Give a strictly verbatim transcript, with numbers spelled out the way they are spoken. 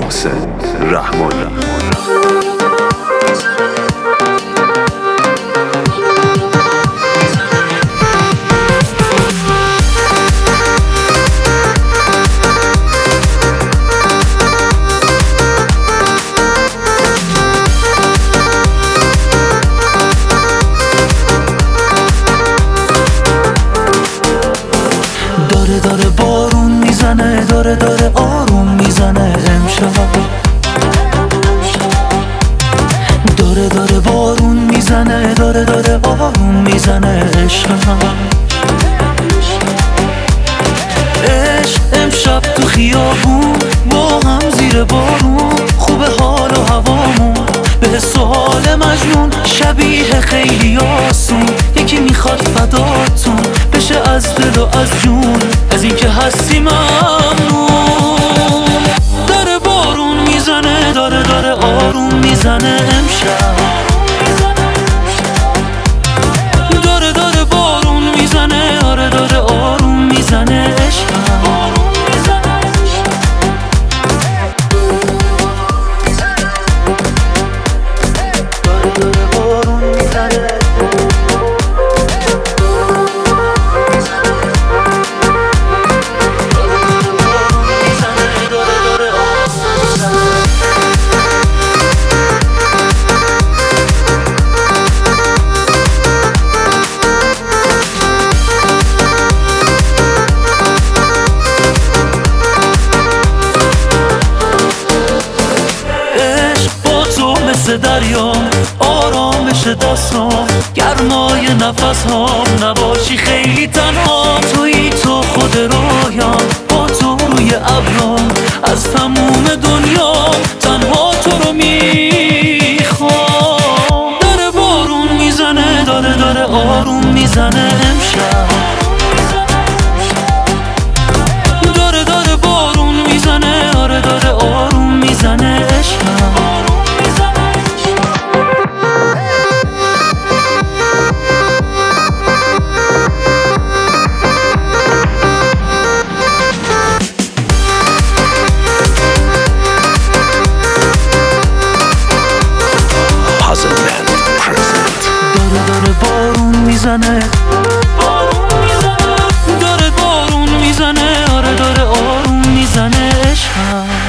محسن رحمانی. داره داره بارون میزنه، داره داره آروم میزنه امشب. داره داره بارون میزنه، داره داره آروم میزنه عشق. عشق امشب تو خیابون با هم زیر بارون، خوب حال و هوامون به سوال مجنون شبیه خیلی آسون. یکی میخواد فداتون بشه از دل و از جون، از این که هستی ممنون. داره بارون میزنه، داره داره آروم میزنه امشب. داره داره بارون میزنه، داره داره آروم میزنه عشق. دریام آرامش دستام، گرمای نفس هام، نباشی خیلی تنها. تویی تو خود رویام، با تو روی ابرام، از تموم دنیام تنها تو رو میخوام. داره بارون میزنه، داره داره آروم میزنه امشب. داره داره بارون میزنه، داره داره آروم میزنه عشقم. داره داره بارون میزنه، داره بارون میزنه، آره داره آروم میزنه عشقم.